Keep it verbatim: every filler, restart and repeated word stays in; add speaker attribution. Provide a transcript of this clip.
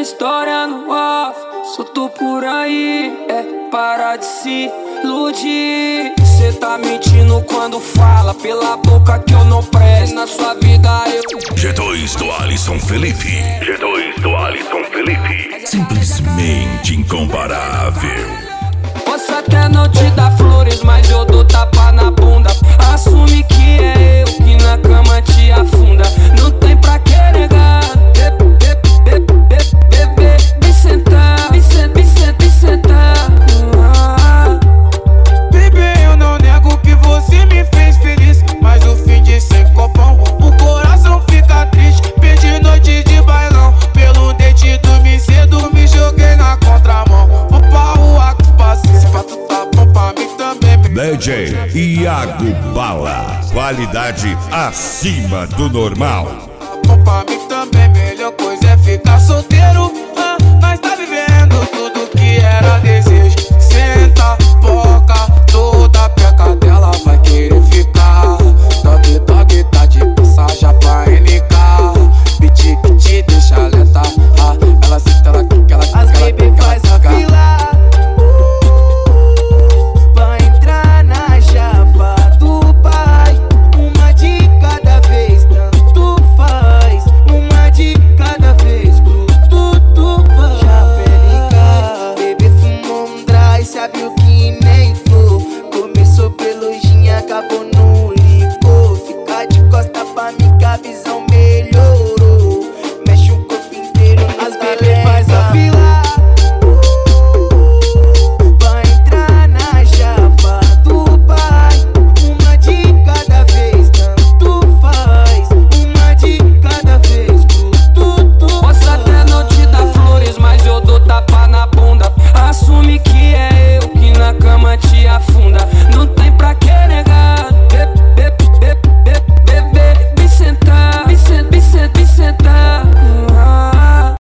Speaker 1: história no off, solto por aí, é para de se iludir. Cê tá mentindo quando fala pela boca que eu não presto. Na sua vida eu
Speaker 2: G dois do Alisson Felipe. G dois do Alisson Felipe. Simplesmente incomparável.
Speaker 1: Posso até não te dar flores, mas eu dou tapa na bunda. Assume que é eu que na cama te afunda. Não tem pra que negar. Bebê, vem sentar, vem sentar, vem sentar, vem sentar.
Speaker 3: Bebê, eu não nego que você me fez feliz, mas o fim de sem copão, o coração fica triste. Perdi noite de bailão, pelo dente dormi cedo, me joguei na contramão. Vou pra rua com paciência, pra tu tá bom pra mim também.
Speaker 2: D J Iago Bala, qualidade acima do normal.
Speaker 3: Bom pra mim